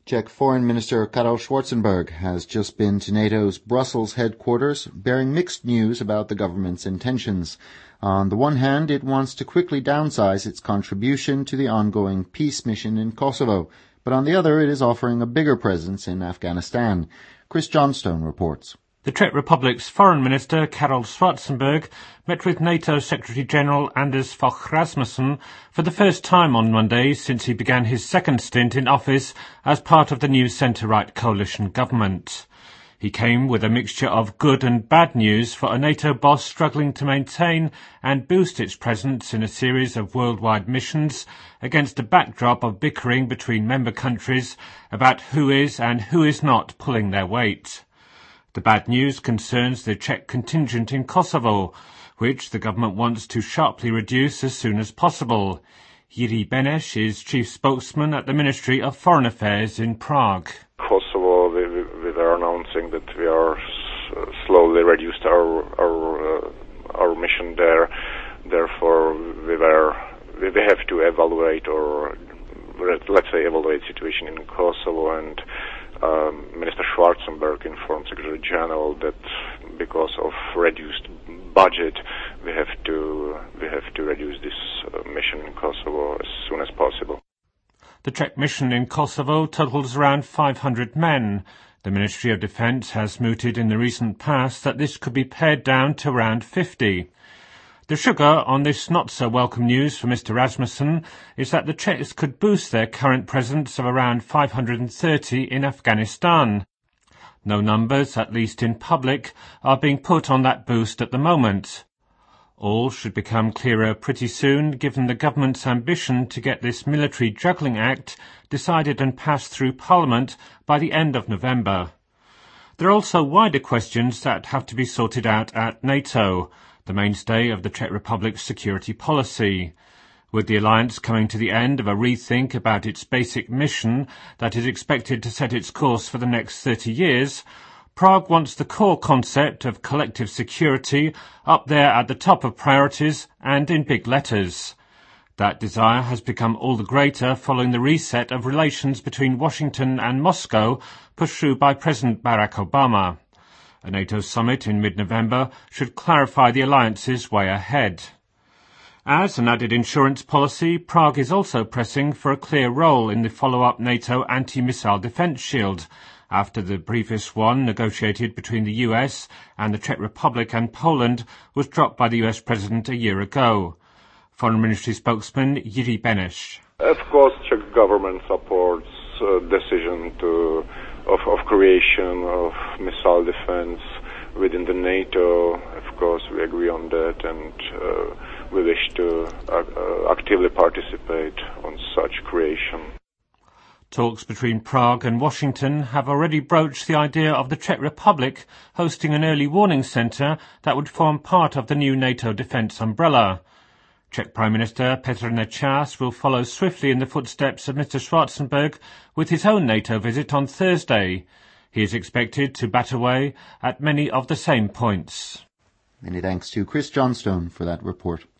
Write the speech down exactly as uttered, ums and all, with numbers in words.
Czech Foreign Minister Karel Schwarzenberg has just been to NATO's Brussels headquarters, bearing mixed news about the government's intentions. On the one hand, it wants to quickly downsize its contribution to the ongoing peace mission in Kosovo, but on the other, it is offering a bigger presence in Afghanistan. Chris Johnstone reports. The Czech Republic's Foreign Minister, Karel Schwarzenberg, met with NATO Secretary-General Anders Fogh Rasmussen for the first time on Monday since he began his second stint in office as part of the new centre-right coalition government. He came with a mixture of good and bad news for a NATO boss struggling to maintain and boost its presence in a series of worldwide missions against a backdrop of bickering between member countries about who is and who is not pulling their weight. The bad news concerns the Czech contingent in Kosovo, which the government wants to sharply reduce as soon as possible. Jiří Beneš is chief spokesman at the Ministry of Foreign Affairs in Prague. Kosovo, we, we, we are announcing that we are s- slowly reduced our our uh, our mission there. Therefore, we were we have to evaluate or let's say evaluate situation in Kosovo, and um, Minister Schwarzenberg informed Secretary General that because of reduced budget, we have to we have to reduce this uh, mission in Kosovo as soon as possible. The Czech mission in Kosovo totals around five hundred men. The Ministry of Defence has mooted in the recent past that this could be pared down to around fifty. The sugar on this not-so-welcome news for Mister Rasmussen is that the Czechs could boost their current presence of around five hundred thirty in Afghanistan. No numbers, at least in public, are being put on that boost at the moment. All should become clearer pretty soon, given the government's ambition to get this military juggling act decided and passed through Parliament by the end of November. There are also wider questions that have to be sorted out at NATO, the mainstay of the Czech Republic's security policy. With the alliance coming to the end of a rethink about its basic mission that is expected to set its course for the next thirty years, Prague wants the core concept of collective security up there at the top of priorities and in big letters. That desire has become all the greater following the reset of relations between Washington and Moscow pushed through by President Barack Obama. A NATO summit in mid-November should clarify the alliance's way ahead. As an added insurance policy, Prague is also pressing for a clear role in the follow-up NATO anti-missile defence shield, after the previous one, negotiated between the U S and the Czech Republic and Poland, was dropped by the U S President a year ago. Foreign Ministry spokesman Jiří Beneš. Of course, Czech government supports uh, decision to of, of creation of missile defense within the NATO. Of course, we agree on that, and uh, we wish to uh, uh, actively participate on such creation. Talks between Prague and Washington have already broached the idea of the Czech Republic hosting an early warning centre that would form part of the new NATO defence umbrella. Czech Prime Minister Petr Nečas will follow swiftly in the footsteps of Mister Schwarzenberg with his own NATO visit on Thursday. He is expected to bat away at many of the same points. Many thanks to Chris Johnstone for that report.